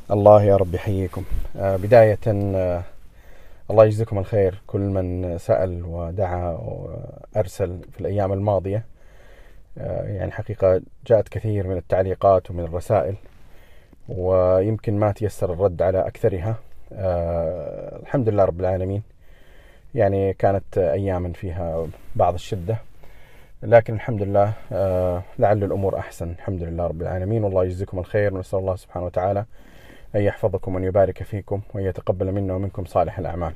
الله يا رب يحييكم. بداية، الله يجزيكم الخير كل من سأل ودعا وأرسل في الأيام الماضية. يعني حقيقة جاءت كثير من التعليقات ومن الرسائل، ويمكن ما تيسر الرد على أكثرها. الحمد لله رب العالمين. يعني كانت أياما فيها بعض الشدة، لكن الحمد لله لعل الأمور أحسن. الحمد لله رب العالمين، والله يجزيكم الخير، ونسأل الله سبحانه وتعالى أن يحفظكم وأن يبارك فيكم وأن يتقبل منا ومنكم صالح الأعمال.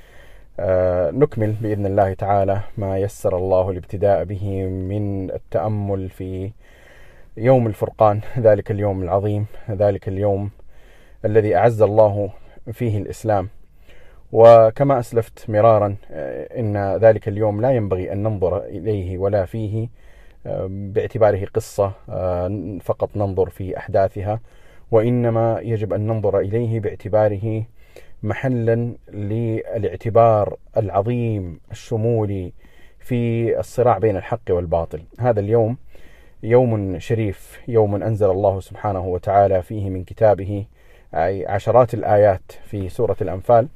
نكمل بإذن الله تعالى ما يسر الله الابتداء به من التأمل في يوم الفرقان، ذلك اليوم العظيم، ذلك اليوم الذي أعز الله فيه الإسلام. وكما أسلفت مرارا، إن ذلك اليوم لا ينبغي أن ننظر إليه ولا فيه باعتباره قصة فقط ننظر في أحداثها، وإنما يجب أن ننظر إليه باعتباره محلا للاعتبار العظيم الشمولي في الصراع بين الحق والباطل. هذا اليوم يوم شريف، يوم أنزل الله سبحانه وتعالى فيه من كتابه عشرات الآيات في سورة الأنفال.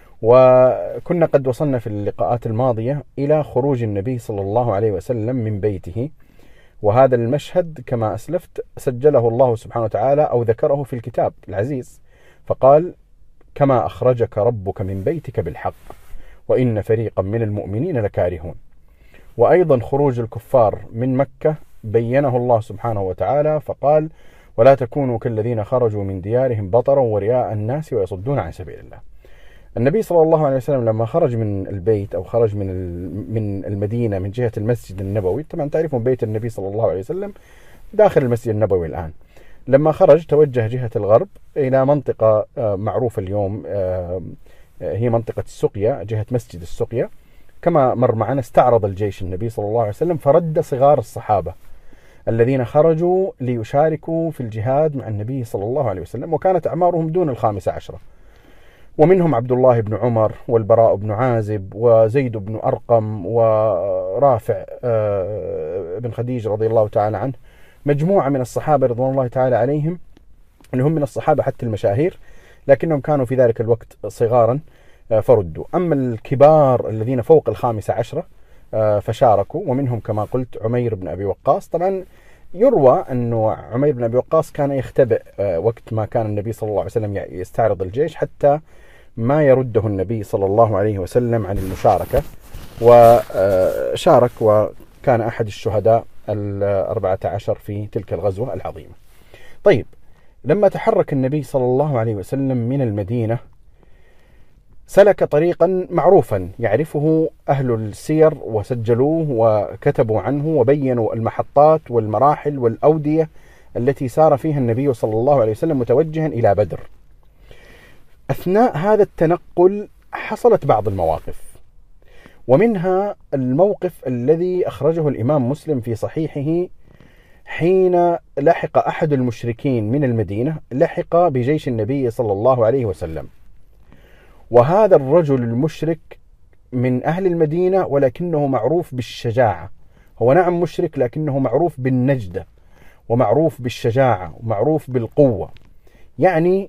وكنا قد وصلنا في اللقاءات الماضية إلى خروج النبي صلى الله عليه وسلم من بيته، وهذا المشهد كما أسلفت سجله الله سبحانه وتعالى أو ذكره في الكتاب العزيز، فقال: كما أخرجك ربك من بيتك بالحق وإن فريقا من المؤمنين لكارهون. وأيضا خروج الكفار من مكة بينه الله سبحانه وتعالى فقال: ولا تكونوا كالذين خرجوا من ديارهم بطرا ورئاء الناس ويصدون عن سبيل الله. النبي صلى الله عليه وسلم لما خرج من البيت أو خرج من المدينة من جهة المسجد النبوي، طبعا تعرفون بيت النبي صلى الله عليه وسلم داخل المسجد النبوي الآن، لما خرج توجه جهة الغرب إلى منطقة معروفة اليوم، هي منطقة السقيا، جهة مسجد السقيا. كما مر معنا استعرض الجيش النبي صلى الله عليه وسلم فرد صغار الصحابة الذين خرجوا ليشاركوا في الجهاد مع النبي صلى الله عليه وسلم، وكانت أعمارهم دون 15، ومنهم عبد الله بن عمر والبراء بن عازب وزيد بن أرقم ورافع بن خديج رضي الله تعالى عنه، مجموعة من الصحابة رضوان الله تعالى عليهم، اللي هم من الصحابة حتى المشاهير، لكنهم كانوا في ذلك الوقت صغارا فردوا. أما الكبار الذين فوق 15 فشاركوا، ومنهم كما قلت عمير بن أبي وقاص. طبعا يروى أنه عمير بن أبي وقاص كان يختبئ وقت ما كان النبي صلى الله عليه وسلم يستعرض الجيش، حتى ما يرده النبي صلى الله عليه وسلم عن المشاركة، وشارك وكان أحد الشهداء 14 في تلك الغزوة العظيمة. طيب، لما تحرك النبي صلى الله عليه وسلم من المدينة سلك طريقا معروفا يعرفه أهل السير وسجلوه وكتبوا عنه وبينوا المحطات والمراحل والأودية التي سار فيها النبي صلى الله عليه وسلم متوجها إلى بدر. أثناء هذا التنقل حصلت بعض المواقف، ومنها الموقف الذي أخرجه الإمام مسلم في صحيحه حين لحق أحد المشركين من المدينة، لحق بجيش النبي صلى الله عليه وسلم، وهذا الرجل المشرك من أهل المدينة ولكنه معروف بالشجاعة. هو نعم مشرك لكنه معروف بالنجدة ومعروف بالشجاعة ومعروف بالقوة. يعني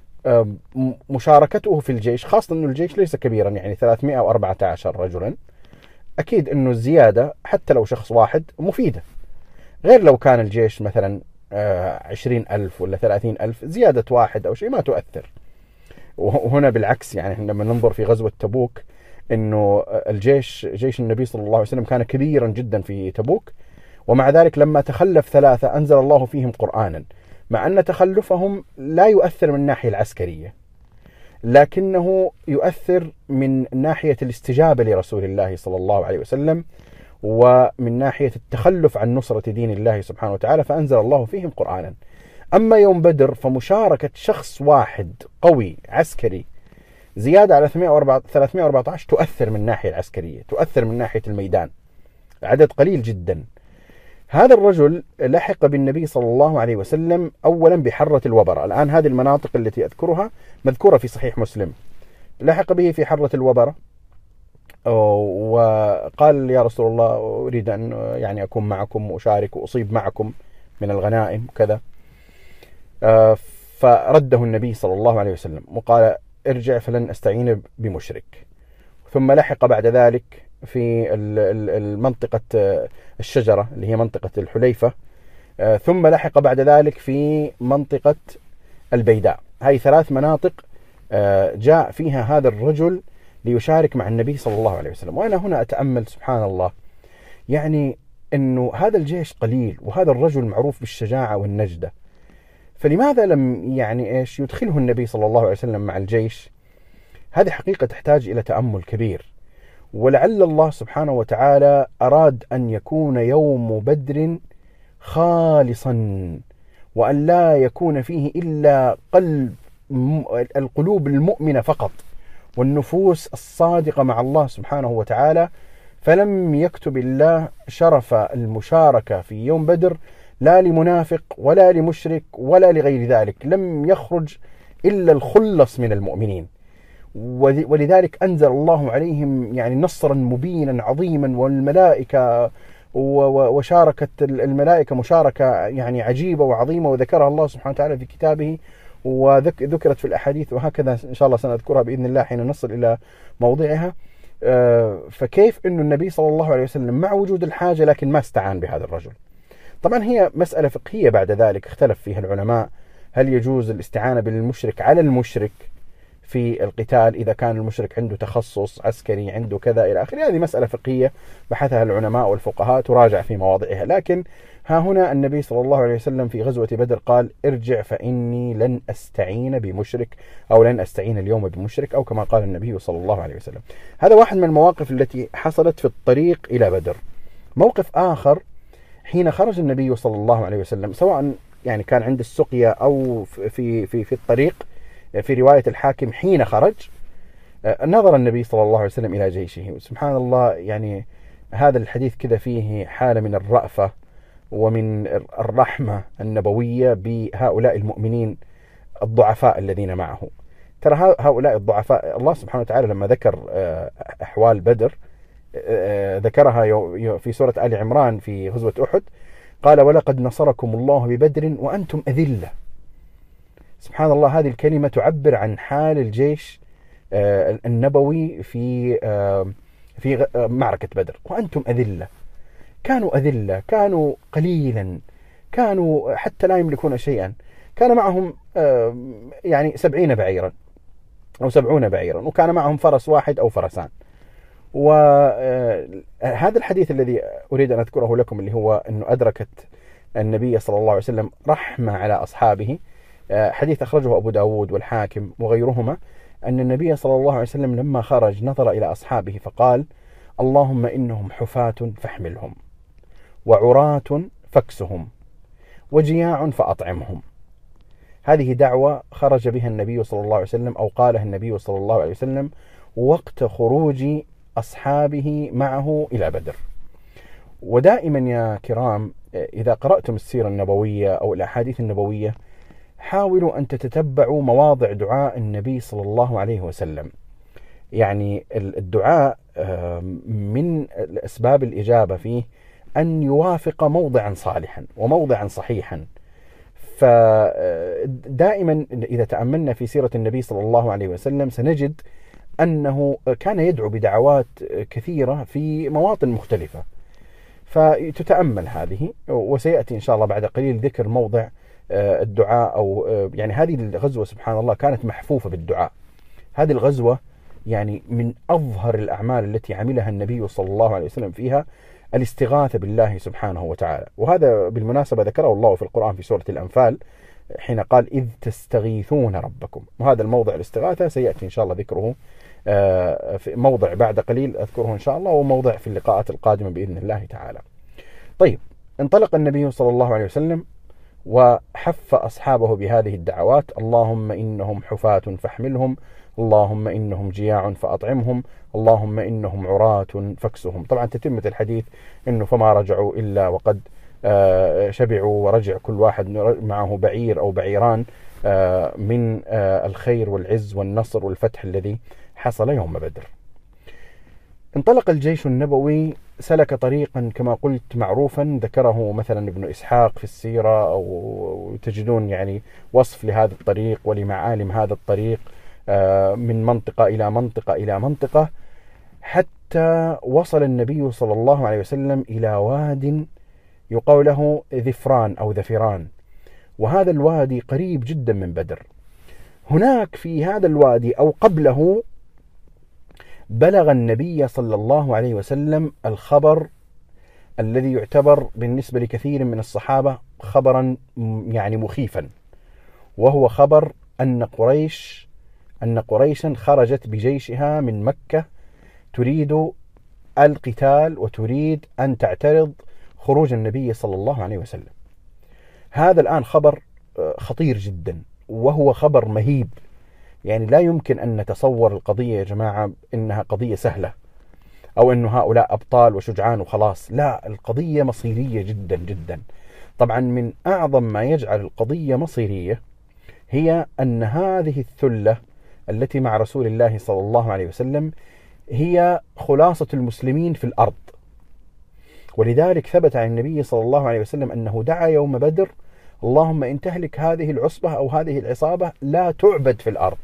مشاركته في الجيش، خاصة أن الجيش ليس كبيرا، يعني 314 رجلا، أكيد أنه الزيادة حتى لو شخص واحد مفيدة، غير لو كان الجيش مثلا 20,000 ولا 30,000، زيادة واحد أو شيء ما تؤثر. وهنا بالعكس، يعني لما ننظر في غزوة تبوك أنه جيش النبي صلى الله عليه وسلم كان كبيرا جدا في تبوك، ومع ذلك لما تخلف 3 أنزل الله فيهم قرآنا، مع أن تخلفهم لا يؤثر من الناحية العسكرية، لكنه يؤثر من ناحية الاستجابة لرسول الله صلى الله عليه وسلم، ومن ناحية التخلف عن نصرة دين الله سبحانه وتعالى، فأنزل الله فيهم قرآنا. أما يوم بدر فمشاركة شخص واحد قوي عسكري زيادة على 314 تؤثر من الناحية العسكرية، تؤثر من ناحية الميدان، عدد قليل جدا. هذا الرجل لحق بالنبي صلى الله عليه وسلم أولا بحرة الوبرة. الآن هذه المناطق التي أذكرها مذكورة في صحيح مسلم. لحق به في حرة الوبرة، وقال: يا رسول الله، أريد أن يعني أكون معكم وأشارك وأصيب معكم من الغنائم وكذا. فرده النبي صلى الله عليه وسلم وقال ارجع فلن أستعين بمشرك. ثم لحق بعد ذلك في المنطقة الشجرة اللي هي منطقة الحليفة، ثم لحق بعد ذلك في منطقة البيداء. هذه 3 مناطق جاء فيها هذا الرجل ليشارك مع النبي صلى الله عليه وسلم. وأنا هنا أتأمل سبحان الله، يعني أنه هذا الجيش قليل وهذا الرجل معروف بالشجاعة والنجدة، فلماذا لم يدخله النبي صلى الله عليه وسلم مع الجيش؟ هذه حقيقة تحتاج إلى تأمل كبير. ولعل الله سبحانه وتعالى أراد أن يكون يوم بدر خالصا، وأن لا يكون فيه إلا القلوب المؤمنة فقط والنفوس الصادقة مع الله سبحانه وتعالى. فلم يكتب الله شرف المشاركة في يوم بدر لا لمنافق ولا لمشرك ولا لغير ذلك، لم يخرج إلا الخلص من المؤمنين. ولذلك أنزل الله عليهم يعني نصرا مبينا عظيما، والملائكة وشاركت الملائكة مشاركة يعني عجيبة وعظيمة، وذكرها الله سبحانه وتعالى في كتابه وذكرت في الأحاديث، وهكذا إن شاء الله سنذكرها بإذن الله حين نصل إلى موضعها. فكيف أن النبي صلى الله عليه وسلم مع وجود الحاجة لكن ما استعان بهذا الرجل؟ طبعا هي مسألة فقهية بعد ذلك اختلف فيها العلماء، هل يجوز الاستعانة بالمشرك على المشرك في القتال إذا كان المشرك عنده تخصص عسكري عنده كذا إلى آخره. هذه مسألة فقهية بحثها العلماء والفقهاء تراجع في مواضعها. لكن ها هنا النبي صلى الله عليه وسلم في غزوة بدر قال ارجع فإني لن أستعين بمشرك، أو لن أستعين اليوم بمشرك، أو كما قال النبي صلى الله عليه وسلم. هذا واحد من المواقف التي حصلت في الطريق إلى بدر. موقف آخر حين خرج النبي صلى الله عليه وسلم، سواء يعني كان عند السقيا أو في الطريق، في رواية الحاكم حين خرج نظر النبي صلى الله عليه وسلم إلى جيشه. سبحان الله، يعني هذا الحديث كذا فيه حالة من الرأفة ومن الرحمة النبوية بهؤلاء المؤمنين الضعفاء الذين معه. ترى هؤلاء الضعفاء الله سبحانه وتعالى لما ذكر أحوال بدر ذكرها في سورة آل عمران في غزوة أحد، قال ولقد نصركم الله ببدر وأنتم أذلة. سبحان الله، هذه الكلمة تعبر عن حال الجيش النبوي في معركة بدر. وأنتم أذلة، كانوا أذلة، كانوا قليلا، كانوا حتى لا يملكون شيئا، كان معهم يعني 70 بعيرا أو 70 بعيرا، وكان معهم فرس واحد أو فرسان. وهذا الحديث الذي أريد أن أذكره لكم اللي هو أنه أدركت النبي صلى الله عليه وسلم رحمة على أصحابه، حديث أخرجه أبو داود والحاكم وغيرهما، أن النبي صلى الله عليه وسلم لما خرج نظر إلى أصحابه فقال اللهم إنهم حفاة فاحملهم، وعراة فاكسهم، وجياع فأطعمهم. هذه دعوة خرج بها النبي صلى الله عليه وسلم، أو قالها النبي صلى الله عليه وسلم وقت خروج أصحابه معه إلى بدر. ودائما يا كرام إذا قرأتم السيرة النبوية أو الأحاديث النبوية حاولوا أن تتتبعوا مواضع دعاء النبي صلى الله عليه وسلم. يعني الدعاء من أسباب الإجابة فيه أن يوافق موضعا صالحا وموضعا صحيحا. فدائما إذا تأملنا في سيرة النبي صلى الله عليه وسلم سنجد أنه كان يدعو بدعوات كثيرة في مواطن مختلفة، فتتأمل هذه. وسيأتي إن شاء الله بعد قليل ذكر موضع الدعاء، أو يعني هذه الغزوة سبحان الله كانت محفوفة بالدعاء. هذه الغزوة يعني من أظهر الأعمال التي عملها النبي صلى الله عليه وسلم فيها الاستغاثة بالله سبحانه وتعالى. وهذا بالمناسبة ذكره الله في القرآن في سورة الأنفال حين قال إذ تستغيثون ربكم. وهذا الموضع الاستغاثة سيأتي إن شاء الله ذكره في موضع بعد قليل أذكره إن شاء الله، وموضع في اللقاءات القادمة بإذن الله تعالى. طيب، انطلق النبي صلى الله عليه وسلم وحف أصحابه بهذه الدعوات: اللهم إنهم حفاة فاحملهم، اللهم إنهم جياع فأطعمهم، اللهم إنهم عراة فاكسهم. طبعا تتمة الحديث إنه فما رجعوا إلا وقد شبعوا، ورجع كل واحد معه بعير أو بعيران من الخير والعز والنصر والفتح الذي حصل يوم بدر. انطلق الجيش النبوي، سلك طريقا كما قلت معروفا، ذكره مثلا ابن إسحاق في السيرة، أو تجدون يعني وصف لهذا الطريق ولمعالم هذا الطريق، من منطقة إلى منطقة إلى منطقة، حتى وصل النبي صلى الله عليه وسلم إلى واد يقال له ذفران أو ذفران، وهذا الوادي قريب جدا من بدر. هناك في هذا الوادي أو قبله بلغ النبي صلى الله عليه وسلم الخبر الذي يعتبر بالنسبة لكثير من الصحابة خبرا يعني مخيفا، وهو خبر أن قريشا خرجت بجيشها من مكة تريد القتال وتريد أن تعترض خروج النبي صلى الله عليه وسلم. هذا الآن خبر خطير جدا، وهو خبر مهيب. يعني لا يمكن أن نتصور القضية يا جماعة إنها قضية سهلة، أو إنه هؤلاء أبطال وشجعان وخلاص. لا، القضية مصيرية جدا جدا. طبعا من أعظم ما يجعل القضية مصيرية هي أن هذه الثلة التي مع رسول الله صلى الله عليه وسلم هي خلاصة المسلمين في الأرض، ولذلك ثبت عن النبي صلى الله عليه وسلم أنه دعا يوم بدر: اللهم إن تهلك هذه العصبة أو هذه العصابة لا تعبد في الأرض.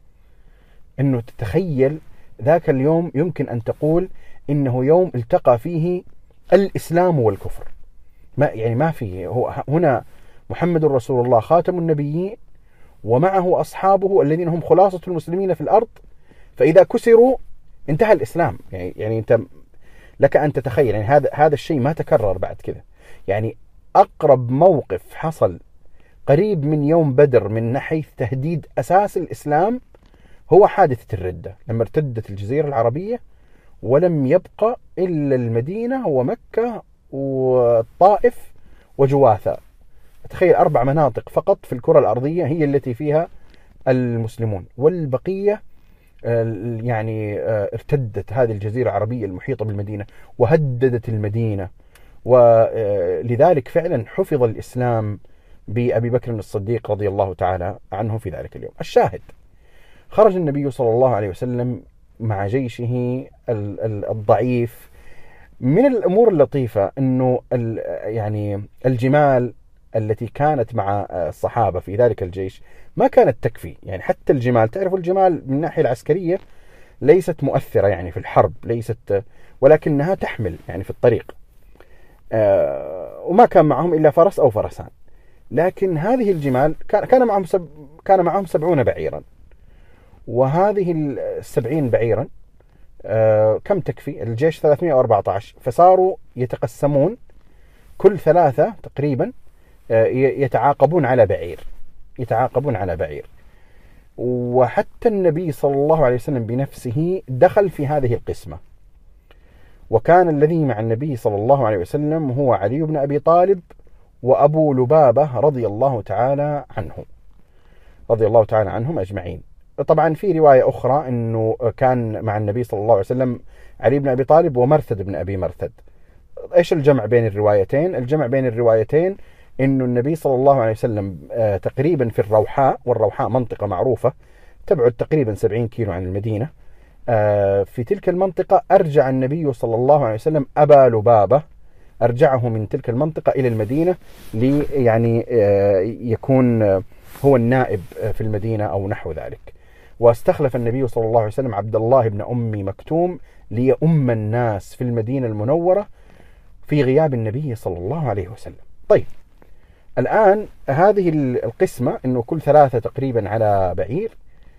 أنه تتخيل ذاك اليوم يمكن أن تقول إنه يوم التقى فيه الإسلام والكفر. ما فيه، هو هنا محمد رسول الله خاتم النبيين، ومعه أصحابه الذين هم خلاصة المسلمين في الأرض، فإذا كسروا انتهى الإسلام. يعني أنت لك أن تتخيل، يعني هذا الشيء ما تكرر بعد كذا. يعني أقرب موقف حصل قريب من يوم بدر من حيث تهديد أساس الإسلام هو حادثة الردة، لما ارتدت الجزيرة العربية ولم يبقى إلا المدينة ومكة والطائف وجواثة. تخيل 4 مناطق فقط في الكرة الأرضية هي التي فيها المسلمون، والبقية يعني ارتدت هذه الجزيرة العربية المحيطة بالمدينة وهددت المدينة. ولذلك فعلا حفظ الإسلام بأبي بكر الصديق رضي الله تعالى عنه في ذلك اليوم. الشاهد، خرج النبي صلى الله عليه وسلم مع جيشه الضعيف. من الأمور اللطيفة أنه يعني الجمال التي كانت مع الصحابة في ذلك الجيش ما كانت تكفي. يعني حتى الجمال، تعرفوا الجمال من الناحية العسكرية ليست مؤثرة يعني في الحرب، ولكنها تحمل يعني في الطريق، وما كان معهم إلا فرس أو فرسان. لكن هذه الجمال كان معهم 70 بعيرا، وهذه 70 بعيرا كم تكفي؟ الجيش 314، فصاروا يتقسمون كل 3 تقريبا يتعاقبون على بعير. وحتى النبي صلى الله عليه وسلم بنفسه دخل في هذه القسمة، وكان الذي مع النبي صلى الله عليه وسلم هو علي بن أبي طالب وأبو لبابة رضي الله تعالى عنهم أجمعين. طبعا في رواية أخرى أنه كان مع النبي صلى الله عليه وسلم علي بن أبي طالب ومرثد بن أبي مرثد. إيش الجمع بين الروايتين؟ الجمع بين الروايتين أنه النبي صلى الله عليه وسلم تقريبا في الروحاء، والروحاء منطقة معروفة تبعد تقريبا 70 كيلو عن المدينة، في تلك المنطقة أرجع النبي صلى الله عليه وسلم أبا لبابة، أرجعه من تلك المنطقة إلى المدينة يعني يكون هو النائب في المدينة أو نحو ذلك. واستخلف النبي صلى الله عليه وسلم عبد الله بن أم مكتوم ليؤم الناس في المدينة المنورة في غياب النبي صلى الله عليه وسلم. طيب، الآن هذه القسمة أنه كل 3 تقريبا على بعير.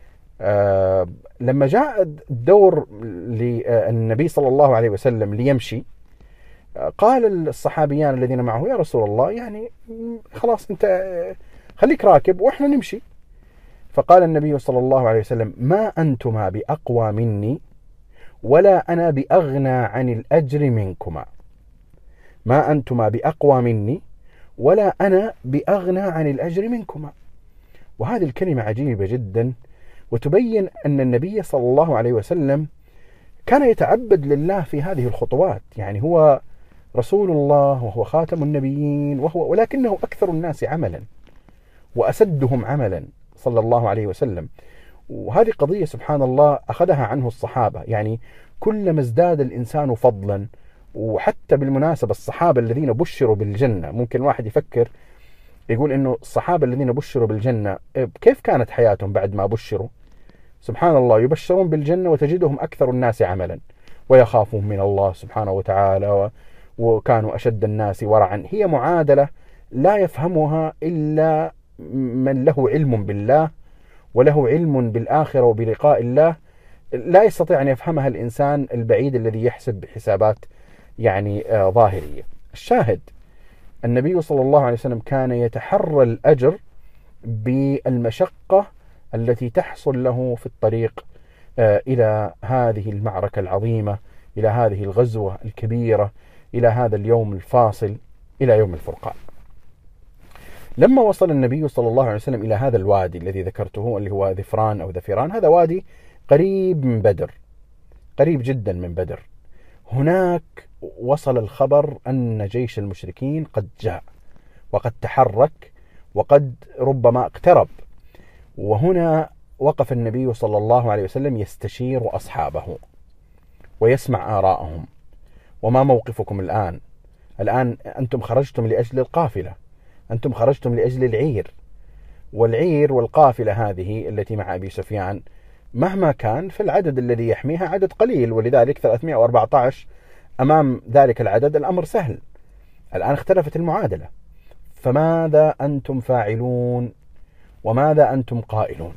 لما جاء الدور للنبي صلى الله عليه وسلم ليمشي، قال الصحابيان الذين معه: يا رسول الله، يعني خلاص أنت خليك راكب وإحنا نمشي. فقال النبي صلى الله عليه وسلم: ما أنتما بأقوى مني ولا أنا بأغنى عن الأجر منكما. ما أنتما بأقوى مني ولا أنا بأغنى عن الأجر منكما. وهذه الكلمة عجيبة جدا، وتبين أن النبي صلى الله عليه وسلم كان يتعبد لله في هذه الخطوات. يعني هو رسول الله وهو خاتم النبيين، ولكنه أكثر الناس عملا وأسدهم عملا صلى الله عليه وسلم. وهذه قضية سبحان الله أخذها عنه الصحابة. يعني كلما ازداد الإنسان فضلا. وحتى بالمناسبة الصحابة الذين بشروا بالجنة، ممكن واحد يفكر يقول إنه الصحابة الذين بشروا بالجنة كيف كانت حياتهم بعد ما بشروا؟ سبحان الله، يبشرون بالجنة وتجدهم أكثر الناس عملا ويخافون من الله سبحانه وتعالى وكانوا أشد الناس ورعا. هي معادلة لا يفهمها إلا من له علم بالله وله علم بالآخرة وبلقاء الله. لا يستطيع أن يفهمها الإنسان البعيد الذي يحسب بحسابات يعني ظاهرية. الشاهد النبي صلى الله عليه وسلم كان يتحرى الأجر بالمشقة التي تحصل له في الطريق إلى هذه المعركة العظيمة، إلى هذه الغزوة الكبيرة، إلى هذا اليوم الفاصل، إلى يوم الفرقان. لما وصل النبي صلى الله عليه وسلم إلى هذا الوادي الذي ذكرته اللي هو ذفران أو ذفيران، هذا وادي قريب من بدر، قريب جدا من بدر. هناك وصل الخبر أن جيش المشركين قد جاء وقد تحرك وقد ربما اقترب. وهنا وقف النبي صلى الله عليه وسلم يستشير أصحابه ويسمع آراءهم. وما موقفكم الآن؟ الآن أنتم خرجتم لأجل القافلة، أنتم خرجتم لأجل العير، والعير والقافلة هذه التي مع أبي سفيان مهما كان في العدد الذي يحميها عدد قليل، ولذلك 314 أمام ذلك العدد الأمر سهل. الآن اختلفت المعادلة، فماذا أنتم فاعلون وماذا أنتم قائلون؟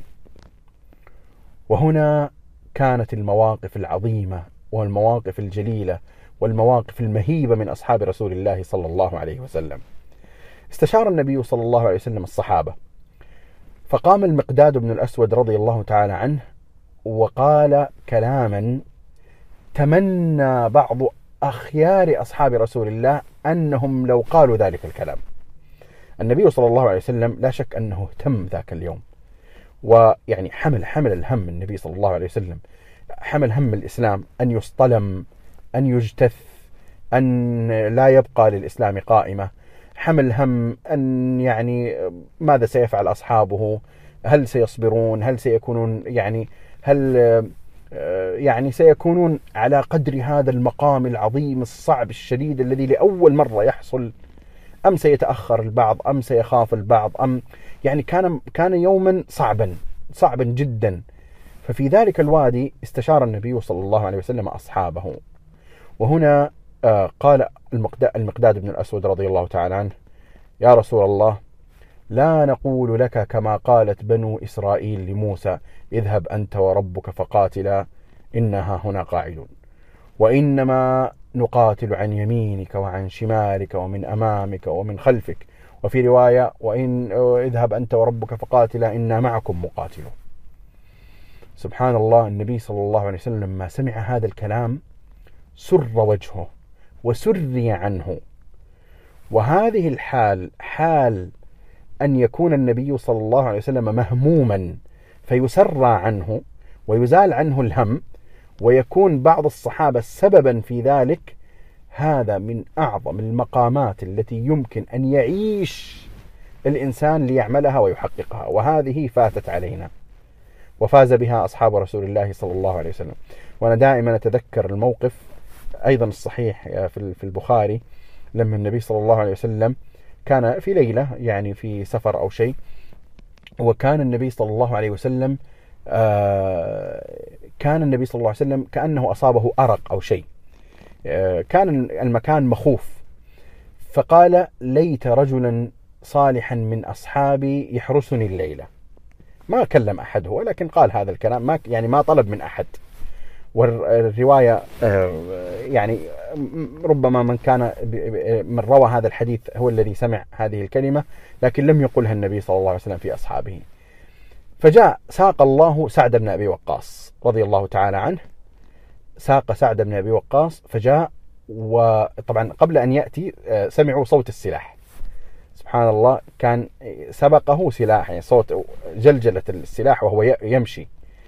وهنا كانت المواقف العظيمة والمواقف الجليلة والمواقف المهيبة من أصحاب رسول الله صلى الله عليه وسلم. استشار النبي صلى الله عليه وسلم الصحابة، فقام المقداد بن الأسود رضي الله تعالى عنه وقال كلاما تمنى بعض أخيار أصحاب رسول الله أنهم لو قالوا ذلك الكلام. النبي صلى الله عليه وسلم لا شك أنه اهتم ذاك اليوم، ويعني حمل الهم. النبي صلى الله عليه وسلم حمل هم الإسلام، أن يصطلم، أن يجتث، أن لا يبقى للإسلام قائمة. حمل هم أن يعني ماذا سيفعل أصحابه، هل سيصبرون، هل سيكونون يعني سيكونون على قدر هذا المقام العظيم الصعب الشديد الذي لأول مرة يحصل، أم سيتأخر البعض، أم سيخاف البعض، أم يعني كان يوما صعبا جدا. ففي ذلك الوادي استشار النبي صلى الله عليه وسلم أصحابه. وهنا قال المقداد بن الأسود رضي الله تعالى عنه: يا رسول الله، لا نقول لك كما قالت بنو إسرائيل لموسى: اذهب أنت وربك فقاتلا إنها هنا قاعدون، وإنما نقاتل عن يمينك وعن شمالك ومن أمامك ومن خلفك، وفي رواية: وإن اذهب أنت وربك فقاتلا إنا معكم مقاتلون. سبحان الله، النبي صلى الله عليه وسلم لما سمع هذا الكلام سر وجهه وسري عنه. وهذه الحال حال أن يكون النبي صلى الله عليه وسلم مهموما فيسرى عنه ويزال عنه الهم، ويكون بعض الصحابة سببا في ذلك. هذا من أعظم المقامات التي يمكن أن يعيش الإنسان ليعملها ويحققها، وهذه فاتت علينا وفاز بها أصحاب رسول الله صلى الله عليه وسلم. وأنا دائما أتذكر الموقف أيضا الصحيح في البخاري، لما النبي صلى الله عليه وسلم كان في ليلة يعني في سفر أو شيء، وكان النبي صلى الله عليه وسلم كأنه أصابه أرق أو شيء، كان المكان مخوف، فقال: ليت رجلا صالحا من أصحابي يحرسني الليلة. ما كلم أحد هو، لكن قال هذا الكلام، ما طلب من أحد. والرواية يعني ربما من روى هذا الحديث هو الذي سمع هذه الكلمة، لكن لم يقلها النبي صلى الله عليه وسلم في أصحابه. فجاء ساق الله سعد بن أبي وقاص رضي الله تعالى عنه، ساق سعد بن أبي وقاص فجاء، وطبعا قبل أن يأتي سمعوا صوت السلاح. سبحان الله، كان سبقه سلاح، يعني صوت جلجلة السلاح وهو يمشي.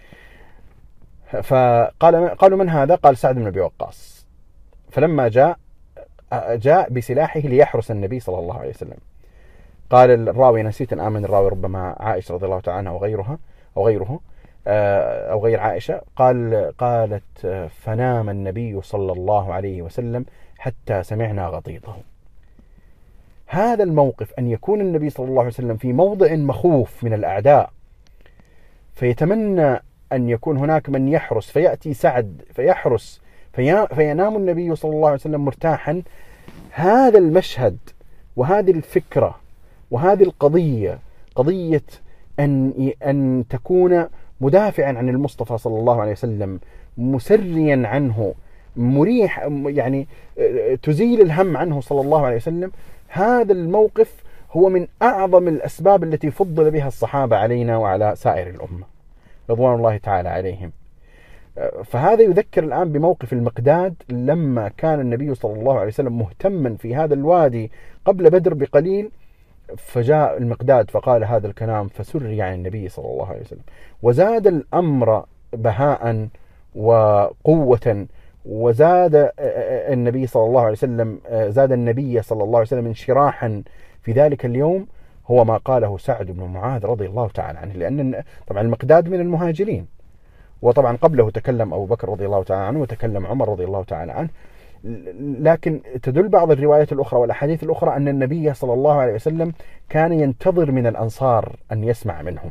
فقالوا: من هذا؟ قال: سعد بن أبي وقاص. فلما جاء بسلاحه ليحرس النبي صلى الله عليه وسلم. قال الراوي، نسيت أن آمن الراوي، ربما عائشة رضي الله تعالى عنها أو غيره: أو غير عائشة، قالت فنام النبي صلى الله عليه وسلم حتى سمعنا غطيطه. هذا الموقف، أن يكون النبي صلى الله عليه وسلم في موضع مخوف من الأعداء فيتمنى أن يكون هناك من يحرس، فيأتي سعد فيحرس فينام النبي صلى الله عليه وسلم مرتاحا. هذا المشهد وهذه الفكرة وهذه القضية، قضية أن تكون مدافعا عن المصطفى صلى الله عليه وسلم، مسريا عنه، مريح، يعني تزيل الهم عنه صلى الله عليه وسلم. هذا الموقف هو من أعظم الأسباب التي فضل بها الصحابة علينا وعلى سائر الأمة رضوان الله تعالى عليهم. فهذا يذكر الآن بموقف المقداد لما كان النبي صلى الله عليه وسلم مهتما في هذا الوادي قبل بدر بقليل، فجاء المقداد فقال هذا الكلام فسري عن النبي صلى الله عليه وسلم، وزاد الأمر بهاء وقوة، وزاد النبي صلى الله عليه وسلم زاد النبي صلى الله عليه وسلم انشراحا في ذلك اليوم، هو ما قاله سعد بن معاذ رضي الله تعالى عنه. لأن طبعا المقداد من المهاجرين، وطبعا قبله تكلم أبو بكر رضي الله تعالى عنه وتكلم عمر رضي الله تعالى عنه. لكن تدل بعض الروايات الأخرى والأحاديث الأخرى أن النبي صلى الله عليه وسلم كان ينتظر من الأنصار أن يسمع منهم.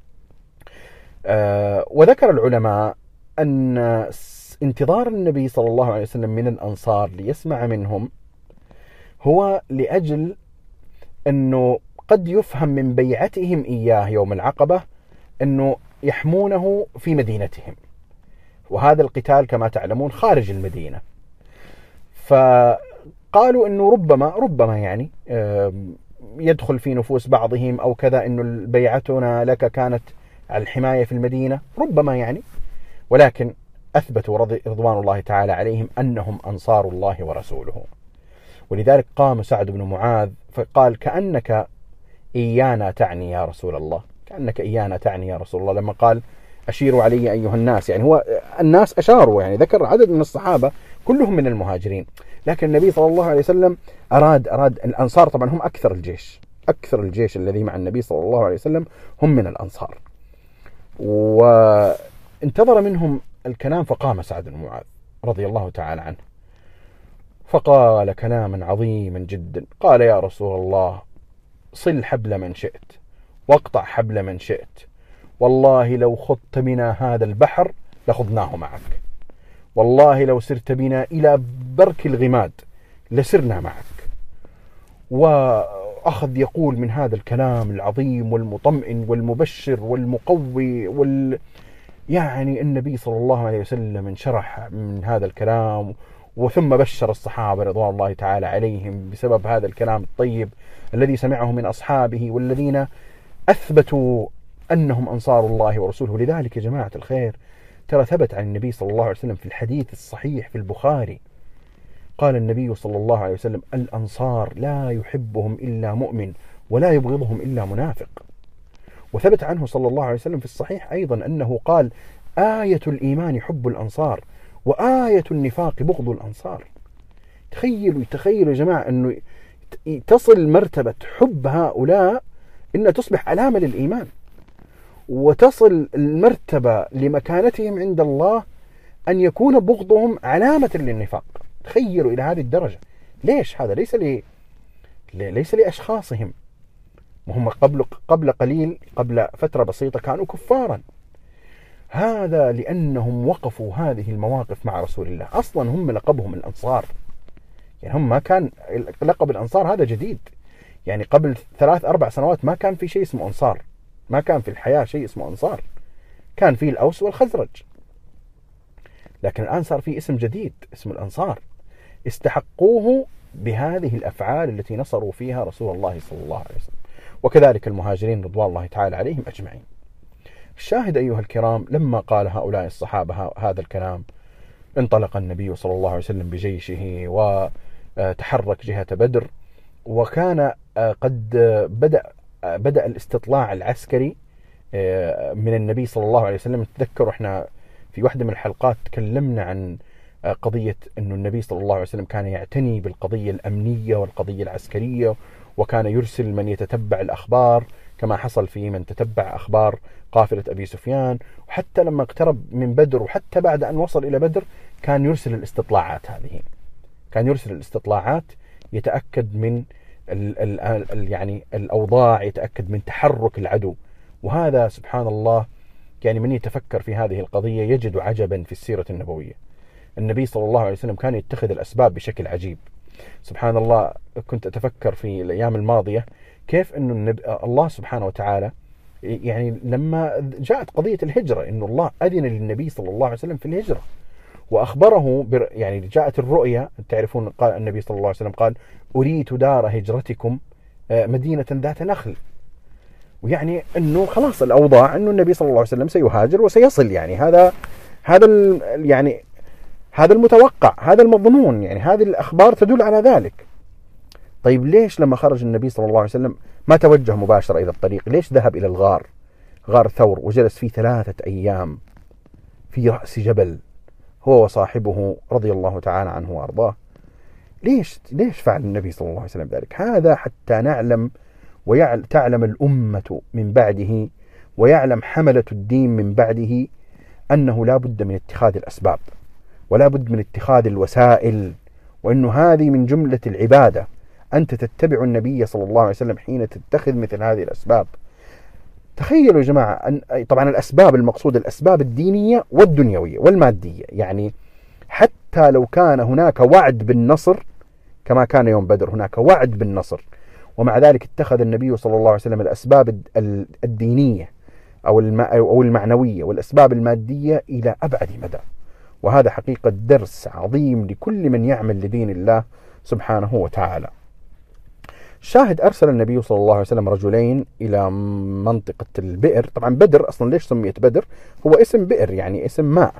وذكر العلماء أن انتظار النبي صلى الله عليه وسلم من الأنصار ليسمع منهم هو لأجل أنه قد يفهم من بيعتهم إياه يوم العقبة أنه يحمونه في مدينتهم، وهذا القتال كما تعلمون خارج المدينة. فقالوا أنه ربما يعني يدخل في نفوس بعضهم أو كذا أنه بيعتنا لك كانت على الحماية في المدينة، ربما يعني، ولكن أثبتوا رضوان الله تعالى عليهم أنهم أنصار الله ورسوله. ولذلك قام سعد بن معاذ فقال كأنك إيانا تعني يا رسول الله، كأنك إيانا تعني يا رسول الله، لما قال أشيروا علي أيها الناس، يعني هو الناس أشاروا، يعني ذكر عدد من الصحابة كلهم من المهاجرين، لكن النبي صلى الله عليه وسلم أراد الأنصار طبعا هم أكثر الجيش الذي مع النبي صلى الله عليه وسلم هم من الأنصار، وانتظر منهم الكلام. فقام سعد بن معاذ رضي الله تعالى عنه فقال كلاما عظيما جدا، قال يا رسول الله صل حبل من شئت واقطع حبل من شئت، والله لو خضت بنا هذا البحر لخضناه معك، والله لو سرت بنا إلى برك الغماد لسرنا معك. وأخذ يقول من هذا الكلام العظيم والمطمئن والمبشر والمقوي يعني النبي صلى الله عليه وسلم انشرح من هذا الكلام، وثم بشر الصحابة رضوان الله تعالى عليهم بسبب هذا الكلام الطيب الذي سمعه من أصحابه والذين أثبتوا أنهم أنصار الله ورسوله. لذلك يا جماعة الخير ترى ثبت عن النبي صلى الله عليه وسلم في الحديث الصحيح في البخاري، قال النبي صلى الله عليه وسلم الأنصار لا يحبهم إلا مؤمن ولا يبغضهم إلا منافق. وثبت عنه صلى الله عليه وسلم في الصحيح أيضا أنه قال آية الإيمان حب الأنصار وآية النفاق بغض الأنصار. تخيلوا يا جماعة أنه تصل مرتبة حب هؤلاء إنها تصبح علامة للإيمان، وتصل المرتبة لمكانتهم عند الله أن يكون بغضهم علامة للنفاق. تخيلوا إلى هذه الدرجة. ليش هذا؟ ليس لأشخاصهم، وهم قبل قليل، قبل فترة بسيطة كانوا كفارا. هذا لأنهم وقفوا هذه المواقف مع رسول الله. أصلا هم لقبهم الأنصار، يعني هم ما كان لقب الأنصار هذا جديد، يعني قبل 3-4 سنوات ما كان في شيء اسمه أنصار، ما كان في الحياة شيء اسمه أنصار، كان فيه الأوس والخزرج، لكن الآن صار فيه اسم جديد اسم الأنصار، استحقوه بهذه الأفعال التي نصروا فيها رسول الله صلى الله عليه وسلم، وكذلك المهاجرين رضوان الله تعالى عليهم أجمعين. الشاهد أيها الكرام، لما قال هؤلاء الصحابة هذا الكلام انطلق النبي صلى الله عليه وسلم بجيشه وتحرك جهة بدر، وكان قد بدأ الاستطلاع العسكري من النبي صلى الله عليه وسلم. تذكروا احنا في واحدة من الحلقات تكلمنا عن قضية أن النبي صلى الله عليه وسلم كان يعتني بالقضية الأمنية والقضية العسكرية، وكان يرسل من يتتبع الأخبار كما حصل في من تتبع أخبار قافلة أبي سفيان. وحتى لما اقترب من بدر وحتى بعد أن وصل إلى بدر كان يرسل الاستطلاعات هذه، كان يرسل الاستطلاعات يتأكد من يعني الأوضاع، يتأكد من تحرك العدو. وهذا سبحان الله يعني من يتفكر في هذه القضية يجد عجبا في السيرة النبوية. النبي صلى الله عليه وسلم كان يتخذ الأسباب بشكل عجيب. سبحان الله كنت أتفكر في الأيام الماضية كيف أنه الله سبحانه وتعالى يعني لما جاءت قضية الهجرة أنه الله أذن للنبي صلى الله عليه وسلم في الهجرة وأخبره يعني جاءت الرؤيا. تعرفون قال النبي صلى الله عليه وسلم قال أريت دار هجرتكم مدينة ذات نخل، ويعني أنه خلاص الأوضاع أنه النبي صلى الله عليه وسلم سيهاجر وسيصل، يعني هذا المتوقع، هذا المظنون، يعني هذه الأخبار تدل على ذلك. طيب ليش لما خرج النبي صلى الله عليه وسلم ما توجه مباشرة إلى الطريق؟ ليش ذهب إلى الغار، غار ثور، وجلس فيه 3 أيام في رأس جبل هو وصاحبه رضي الله تعالى عنه وأرضاه؟ ليش فعل النبي صلى الله عليه وسلم ذلك؟ هذا حتى نعلم وتعلم الأمة من بعده ويعلم حملة الدين من بعده أنه لا بد من اتخاذ الأسباب ولا بد من اتخاذ الوسائل، وأنه هذه من جملة العبادة. أنت تتبع النبي صلى الله عليه وسلم حين تتخذ مثل هذه الأسباب. تخيلوا يا جماعة طبعا الأسباب المقصود الأسباب الدينية والدنيوية والمادية، يعني حتى لو كان هناك وعد بالنصر كما كان يوم بدر، هناك وعد بالنصر، ومع ذلك اتخذ النبي صلى الله عليه وسلم الأسباب الدينية أو المعنوية والأسباب المادية إلى أبعد مدى. وهذا حقيقة درس عظيم لكل من يعمل لدين الله سبحانه وتعالى. شاهد أرسل النبي صلى الله عليه وسلم رجلين إلى منطقة البئر. طبعا بدر أصلا ليش سميت بدر؟ هو اسم بئر يعني اسم ماء.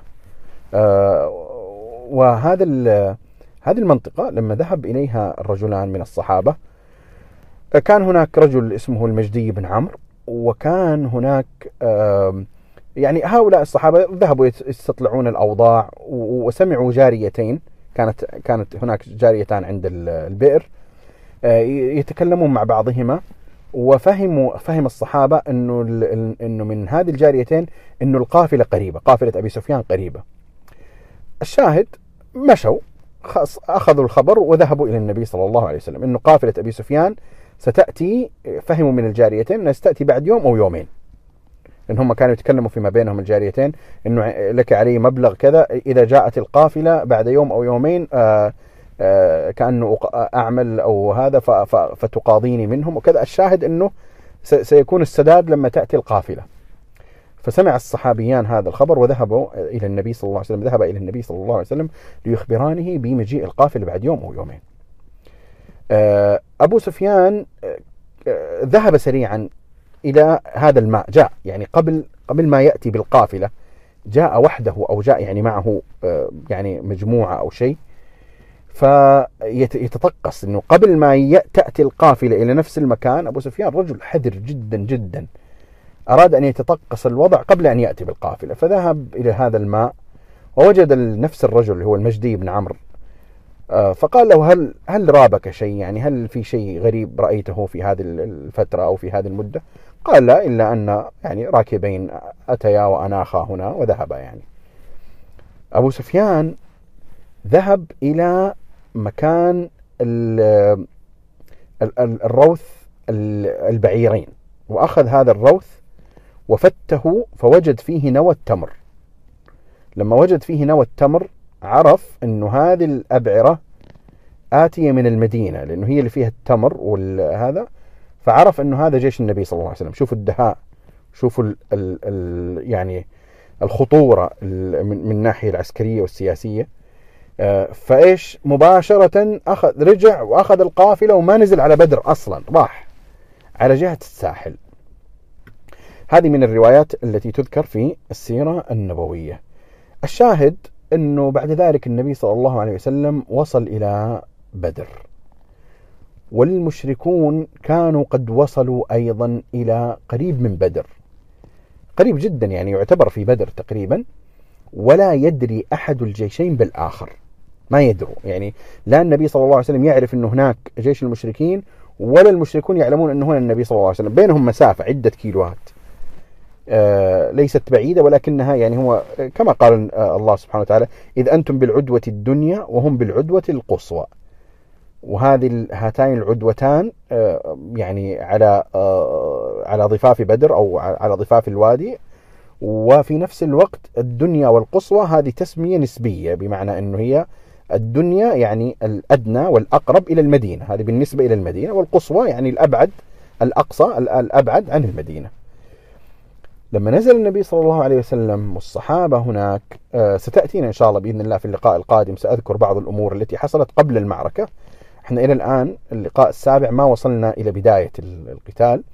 هذه المنطقة لما ذهب إليها الرجلان من الصحابة كان هناك رجل اسمه المجدي بن عمرو، وكان هناك يعني هؤلاء الصحابة ذهبوا يستطلعون الأوضاع وسمعوا جاريتين، كانت هناك جاريتان عند البئر يتكلمون مع بعضهما، فهم الصحابة إنه من هذه الجاريتين إنه القافلة قريبة، قافلة أبي سفيان قريبة. الشاهد مشوا أخذوا الخبر وذهبوا إلى النبي صلى الله عليه وسلم إنه قافلة أبي سفيان ستأتي، فهموا من الجاريتين أنها ستأتي بعد يوم أو يومين، إن هم كانوا يتكلموا فيما بينهم الجاريتين إنه لك علي مبلغ كذا، إذا جاءت القافلة بعد يوم أو يومين كأنه أعمل أو هذا فتقاضيني منهم وكذا. الشاهد أنه سيكون السداد لما تأتي القافلة. فسمع الصحابيان هذا الخبر وذهبوا إلى النبي صلى الله عليه وسلم، ذهب إلى النبي صلى الله عليه وسلم ليخبرانه بمجيء القافلة بعد يوم أو يومين. أبو سفيان ذهب سريعا إلى هذا الماء، جاء يعني قبل ما يأتي بالقافلة جاء وحده أو جاء يعني معه يعني مجموعة أو شيء، فيتطقس أنه قبل ما تأتي القافلة إلى نفس المكان. أبو سفيان رجل حذر جدا جدا، أراد أن يتطقس الوضع قبل أن يأتي بالقافلة، فذهب إلى هذا الماء ووجد نفس الرجل اللي هو المجدي بن عمرو، فقال له هل رابك شيء، يعني هل في شيء غريب رأيته في هذه الفترة أو في هذه المدة؟ قال لا، إلا أن يعني راكبين أتيا وأناخا هنا وذهبا. يعني أبو سفيان ذهب إلى مكان الروث البعيرين وأخذ هذا الروث وفته فوجد فيه نوى التمر. لما وجد فيه نوى التمر عرف أنه هذه الأبعرة آتية من المدينة، لأنه هي اللي فيها التمر وهذا، فعرف أنه هذا جيش النبي صلى الله عليه وسلم. شوفوا الدهاء، شوفوا يعني الخطورة من الناحية العسكرية والسياسية. فإيش مباشرة رجع وأخذ القافلة وما نزل على بدر أصلا، راح على جهة الساحل. هذه من الروايات التي تذكر في السيرة النبوية. الشاهد أنه بعد ذلك النبي صلى الله عليه وسلم وصل إلى بدر، والمشركون كانوا قد وصلوا أيضا إلى قريب من بدر، قريب جدا يعني يعتبر في بدر تقريبا، ولا يدري أحد الجيشين بالآخر، ما يدروا، يعني لا النبي صلى الله عليه وسلم يعرف أنه هناك جيش المشركين ولا المشركون يعلمون أنه هنا النبي صلى الله عليه وسلم. بينهم مسافة عدة كيلوات ليست بعيدة، ولكنها يعني هو كما قال الله سبحانه وتعالى: إذ أنتم بالعدوة الدنيا وهم بالعدوة القصوى. وهذه هاتين العدوتان يعني على ضفاف بدر أو على ضفاف الوادي. وفي نفس الوقت الدنيا والقصوى هذه تسمية نسبية، بمعنى أنه هي الدنيا يعني الأدنى والأقرب إلى المدينة، هذه بالنسبة إلى المدينة، والقصوى يعني الأبعد الأقصى الأبعد عن المدينة. لما نزل النبي صلى الله عليه وسلم والصحابة هناك، ستأتينا إن شاء الله بإذن الله في اللقاء القادم، سأذكر بعض الأمور التي حصلت قبل المعركة. احنا إلى الآن اللقاء السابع ما وصلنا إلى بداية القتال.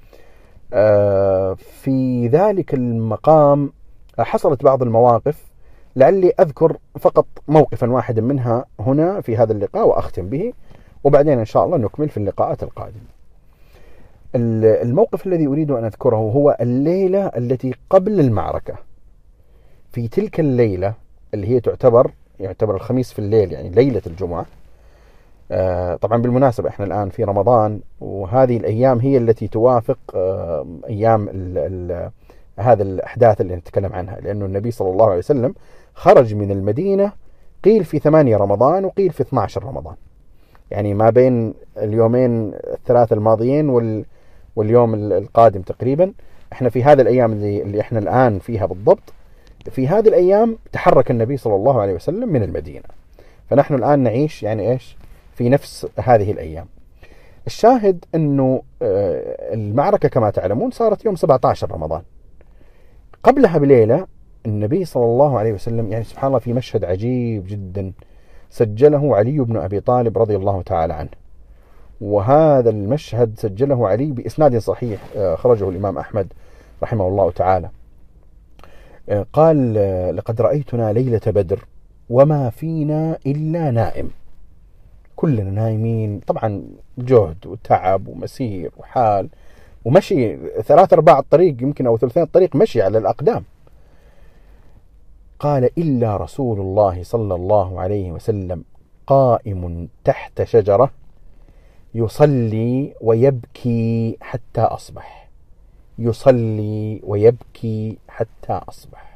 في ذلك المقام حصلت بعض المواقف، لعلي أذكر فقط موقفا واحدا منها هنا في هذا اللقاء وأختم به، وبعدين إن شاء الله نكمل في اللقاءات القادمة. الموقف الذي أريد أن أذكره هو الليلة التي قبل المعركة. في تلك الليلة اللي هي يعتبر الخميس في الليل، يعني ليلة الجمعة. طبعا بالمناسبة احنا الآن في رمضان، وهذه الأيام هي التي توافق أيام هذا الأحداث اللي نتكلم عنها، لأنه النبي صلى الله عليه وسلم خرج من المدينة قيل في 8 رمضان وقيل في 12 رمضان، يعني ما بين اليومين الثلاثة الماضيين واليوم القادم تقريبا. احنا في هذه الأيام اللي احنا الآن فيها بالضبط، في هذه الأيام تحرك النبي صلى الله عليه وسلم من المدينة، فنحن الآن نعيش يعني إيش في نفس هذه الأيام. الشاهد أنه المعركة كما تعلمون صارت يوم 17 رمضان. قبلها بليلة النبي صلى الله عليه وسلم، يعني سبحان الله، في مشهد عجيب جدا سجله علي بن أبي طالب رضي الله تعالى عنه. وهذا المشهد سجله علي بإسناد صحيح خرجه الإمام أحمد رحمه الله تعالى. قال: لقد رأيتنا ليلة بدر وما فينا إلا نائم. كلنا نايمين، طبعا جهد وتعب ومسير وحال ومشي 3/4 الطريق يمكن أو 2/3 الطريق مشي على الأقدام. قال: إلا رسول الله صلى الله عليه وسلم قائم تحت شجرة يصلي ويبكي حتى أصبح. يصلي ويبكي حتى أصبح.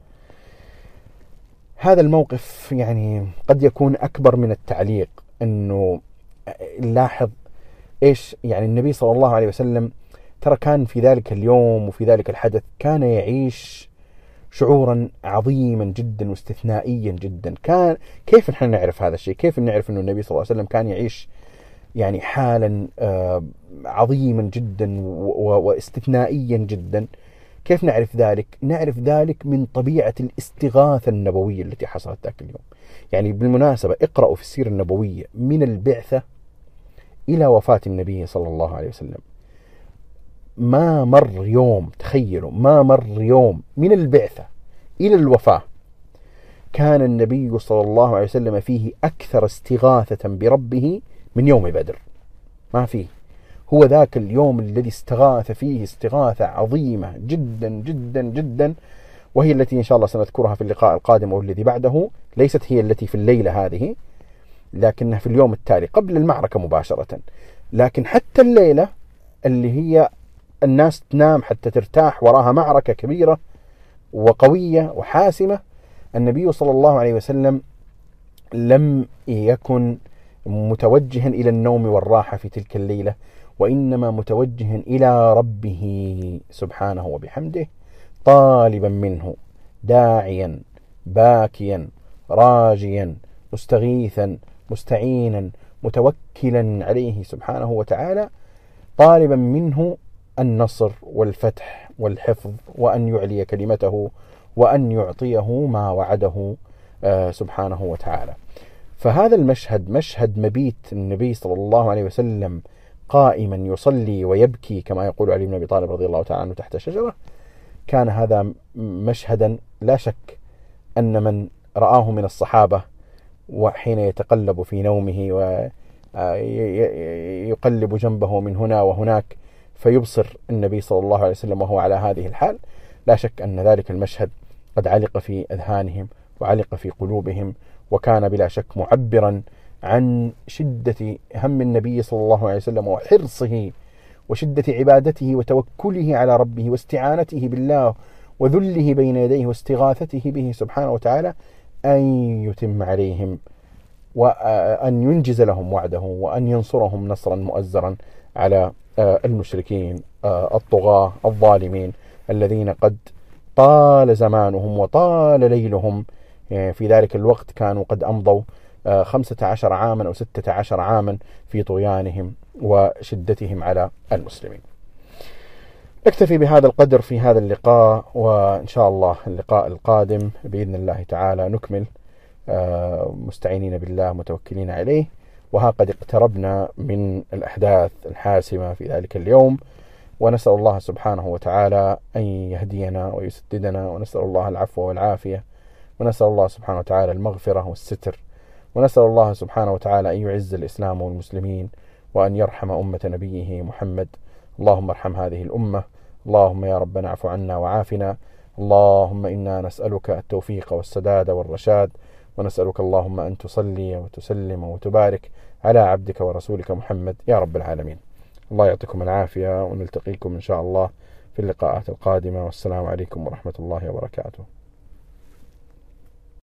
هذا الموقف يعني قد يكون أكبر من التعليق، أنه نلاحظ إيش يعني النبي صلى الله عليه وسلم ترى كان في ذلك اليوم وفي ذلك الحدث كان يعيش شعورا عظيما جدا واستثنائيا جدا. كيف نحن نعرف هذا الشيء؟ كيف نعرف أنه النبي صلى الله عليه وسلم كان يعيش يعني حالا عظيما جدا واستثنائيا جدا؟ كيف نعرف ذلك؟ نعرف ذلك من طبيعة الاستغاثة النبوية التي حصلت ذاك اليوم. يعني بالمناسبة اقرأوا في السيرة النبوية من البعثة إلى وفاة النبي صلى الله عليه وسلم ما مر يوم، تخيلوا ما مر يوم من البعثة إلى الوفاة كان النبي صلى الله عليه وسلم فيه أكثر استغاثة بربه من يوم بدر. ما فيه. هو ذاك اليوم الذي استغاث فيه استغاثة عظيمة جدا جدا جدا، وهي التي إن شاء الله سنذكرها في اللقاء القادم أو الذي بعده. ليست هي التي في الليلة هذه، لكنها في اليوم التالي قبل المعركة مباشرة. لكن حتى الليلة اللي هي الناس تنام حتى ترتاح وراها معركة كبيرة وقوية وحاسمة، النبي صلى الله عليه وسلم لم يكن متوجها إلى النوم والراحة في تلك الليلة، وإنما متوجها إلى ربه سبحانه وبحمده، طالبا منه، داعيا، باكيا، راجيا، مستغيثا، مستعينا، متوكلا عليه سبحانه وتعالى، طالبا منه النصر والفتح والحفظ، وأن يعلي كلمته، وأن يعطيه ما وعده سبحانه وتعالى. فهذا المشهد مشهد مبيت النبي صلى الله عليه وسلم قائما يصلي ويبكي كما يقول علي بن أبي طالب رضي الله تعالى عنه تحت شجرة. كان هذا مشهدا لا شك أن من رآه من الصحابة وحين يتقلب في نومه ويقلب جنبه من هنا وهناك فيبصر النبي صلى الله عليه وسلم وهو على هذه الحال، لا شك أن ذلك المشهد قد علق في أذهانهم وعلق في قلوبهم، وكان بلا شك معبرا عن شدة هم النبي صلى الله عليه وسلم وحرصه وشدة عبادته وتوكله على ربه واستعانته بالله وذله بين يديه واستغاثته به سبحانه وتعالى، أن يتم عليهم وأن ينجز لهم وعده وأن ينصرهم نصرا مؤزرا على المشركين الطغاة الظالمين الذين قد طال زمانهم وطال ليلهم. في ذلك الوقت كانوا قد أمضوا 15 عاما أو 16 عاما في طغيانهم وشدتهم على المسلمين. نكتفي بهذا القدر في هذا اللقاء، وإن شاء الله اللقاء القادم بإذن الله تعالى نكمل مستعينين بالله متوكلين عليه. وها قد اقتربنا من الأحداث الحاسمة في ذلك اليوم، ونسأل الله سبحانه وتعالى أن يهدينا ويسددنا، ونسأل الله العفو والعافية، ونسأل الله سبحانه وتعالى المغفرة والستر، ونسأل الله سبحانه وتعالى أن يعز الإسلام والمسلمين وأن يرحم أمة نبيه محمد. اللهم ارحم هذه الأمة، اللهم يا ربنا اعف عنا وعافنا، اللهم إنا نسألك التوفيق والسداد والرشاد، ونسألك اللهم أن تصلي وتسلم وتبارك على عبدك ورسولك محمد يا رب العالمين. الله يعطيكم العافية، ونلتقيكم إن شاء الله في اللقاءات القادمة، والسلام عليكم ورحمة الله وبركاته.